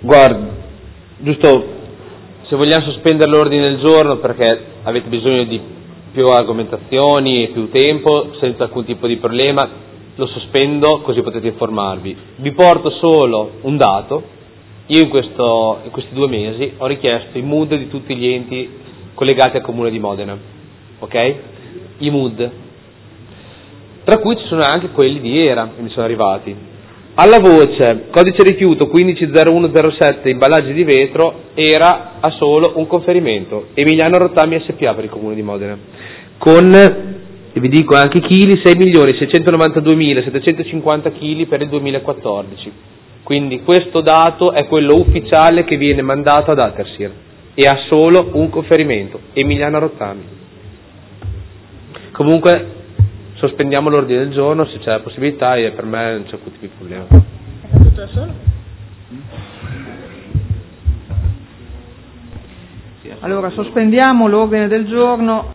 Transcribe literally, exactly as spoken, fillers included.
Guardi, giusto, se vogliamo sospendere l'ordine del giorno perché avete bisogno di più argomentazioni e più tempo, senza alcun tipo di problema, lo sospendo così potete informarvi. Vi porto solo un dato: io in, questo, in questi due mesi ho richiesto i M U D di tutti gli enti collegati al Comune di Modena, ok? I M U D, tra cui ci sono anche quelli di Era che mi sono arrivati. Alla voce codice rifiuto quindici zero uno zero sette imballaggi di vetro era a solo un conferimento Emiliano Rottami S P A per il Comune di Modena, con, e vi dico anche chili, sei milioni seicentonovantadue-settecentocinquanta chili per il duemilaquattordici. Quindi questo dato è quello ufficiale che viene mandato ad Atersir e ha solo un conferimento Emiliano Rottami. Comunque sospendiamo l'ordine del giorno se c'è la possibilità, e per me non c'è alcun tipo di problema. È fatto tutto da solo? Allora sospendiamo l'ordine del giorno.